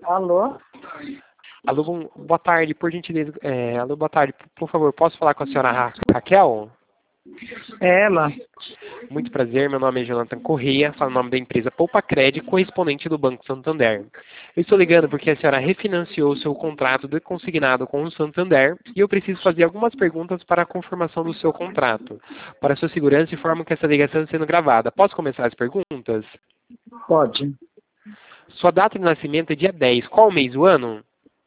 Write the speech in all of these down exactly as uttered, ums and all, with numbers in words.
Alô? Alô, bom- boa tarde, por gentileza. É, alô, boa tarde. Por favor, posso falar com a senhora Ra- Raquel? É ela. Muito prazer, meu nome é Jonathan Correia, falo em nome da empresa Poupa Crédito, correspondente do Banco Santander. Eu estou ligando porque a senhora refinanciou seu contrato de consignado com o Santander e eu preciso fazer algumas perguntas para a confirmação do seu contrato. Para sua segurança, informo que essa ligação está sendo gravada. Posso começar as perguntas? Pode. Sua data de nascimento é dia dez. Qual o mês do ano?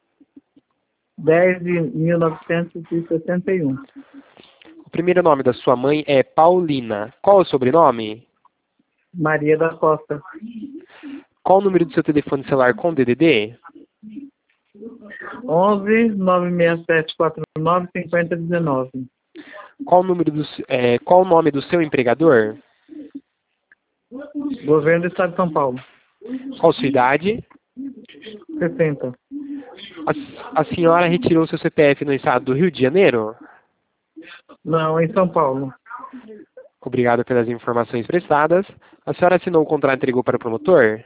dez de mil novecentos e sessenta e um. O primeiro nome da sua mãe é Paulina. Qual o sobrenome? Maria da Costa. Qual o número do seu telefone celular com D D D? onze, nove seis sete quatro nove, cinco zero um nove. Qual o número do, s- é, qual o nome do seu empregador? Governo do Estado de São Paulo. Qual sua idade? sessenta. A, a senhora retirou seu C P F no estado do Rio de Janeiro? Não, em São Paulo. Obrigado pelas informações prestadas. A senhora assinou o contrato e entregou para o promotor?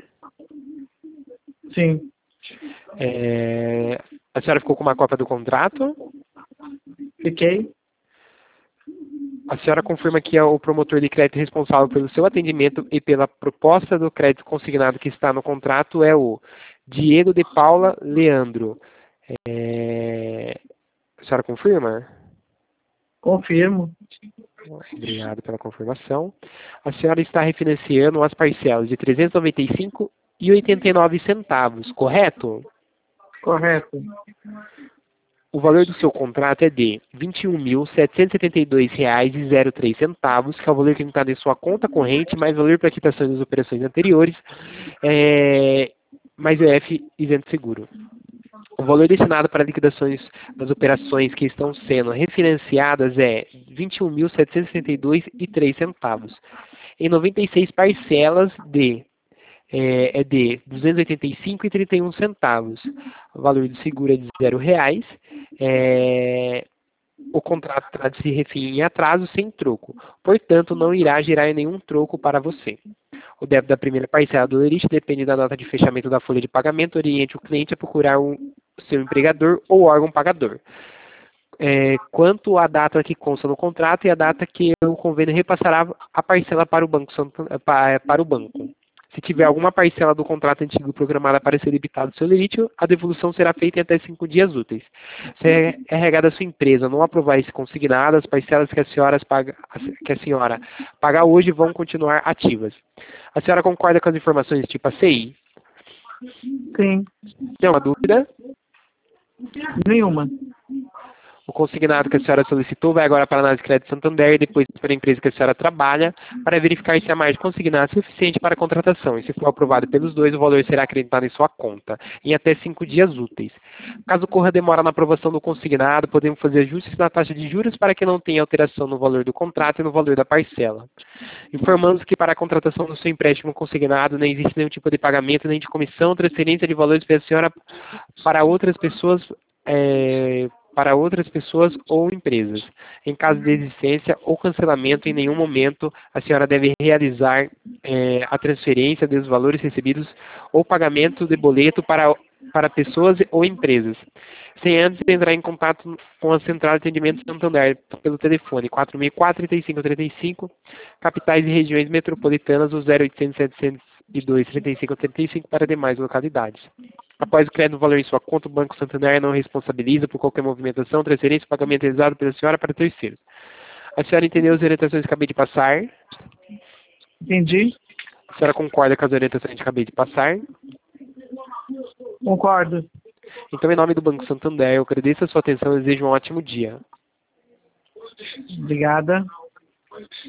Sim. É, a senhora ficou com uma cópia do contrato? Fiquei? A senhora confirma que é o promotor de crédito responsável pelo seu atendimento e pela proposta do crédito consignado que está no contrato é o Diego de Paula Leandro. É, a senhora confirma? Confirmo. Obrigado pela confirmação. A senhora está refinanciando as parcelas de trezentos e noventa e cinco reais e oitenta e nove centavos, correto? Correto. O valor do seu contrato é de vinte e um mil setecentos e setenta e dois reais e zero três centavos, que é o valor que está em sua conta corrente, mais valor para quitação das operações anteriores, é, mais o F isento seguro. O valor destinado para liquidações das operações que estão sendo refinanciadas é vinte e um mil setecentos e setenta e dois reais e três centavos. Em noventa e seis parcelas de é, é de duzentos e oitenta e cinco reais e trinta e um centavos. O valor do seguro é de zero reais. É, o contrato terá de se referir em atraso sem troco. Portanto, não irá gerar nenhum troco para você. O débito da primeira parcela do lerite depende da data de fechamento da folha de pagamento. Oriente o cliente a procurar o seu empregador ou órgão pagador. É, quanto à data que consta no contrato e a data que o convênio repassará a parcela para o banco. Para o banco. Se tiver alguma parcela do contrato antigo programada para ser debitado seu lerite, a devolução será feita em até cinco dias úteis. Se é é regada a sua empresa não aprovar esse consignado, as parcelas que a senhora paga, que a senhora pagar hoje vão continuar ativas. A senhora concorda com as informações tipo A C I? Sim. Tem uma dúvida? Nenhuma. O consignado que a senhora solicitou vai agora para a análise de crédito Santander e depois para a empresa que a senhora trabalha para verificar se a margem consignada é suficiente para a contratação. E se for aprovado pelos dois, o valor será acreditado em sua conta em até cinco dias úteis. Caso ocorra demora na aprovação do consignado, podemos fazer ajustes na taxa de juros para que não tenha alteração no valor do contrato e no valor da parcela. Informamos que para a contratação do seu empréstimo consignado não existe nenhum tipo de pagamento, nem de comissão, transferência de valores pela senhora para outras pessoas, é, para outras pessoas ou empresas. Em caso de existência ou cancelamento, em nenhum momento a senhora deve realizar é, a transferência dos valores recebidos ou pagamento de boleto para, para pessoas ou empresas, sem antes entrar em contato com a Central de Atendimento Santander pelo telefone quatro seis quatro, três cinco três cinco, capitais e regiões metropolitanas, o zero oitocentos, setecentos e dois, trinta e cinco trinta e cinco para demais localidades. Após o crédito no valor em sua conta, o Banco Santander não responsabiliza por qualquer movimentação, transferência ou pagamento realizado pela senhora para terceiros. A senhora entendeu as orientações que acabei de passar? Entendi. A senhora concorda com as orientações que acabei de passar? Concordo. Então, em nome do Banco Santander, eu agradeço a sua atenção e desejo um ótimo dia. Obrigada.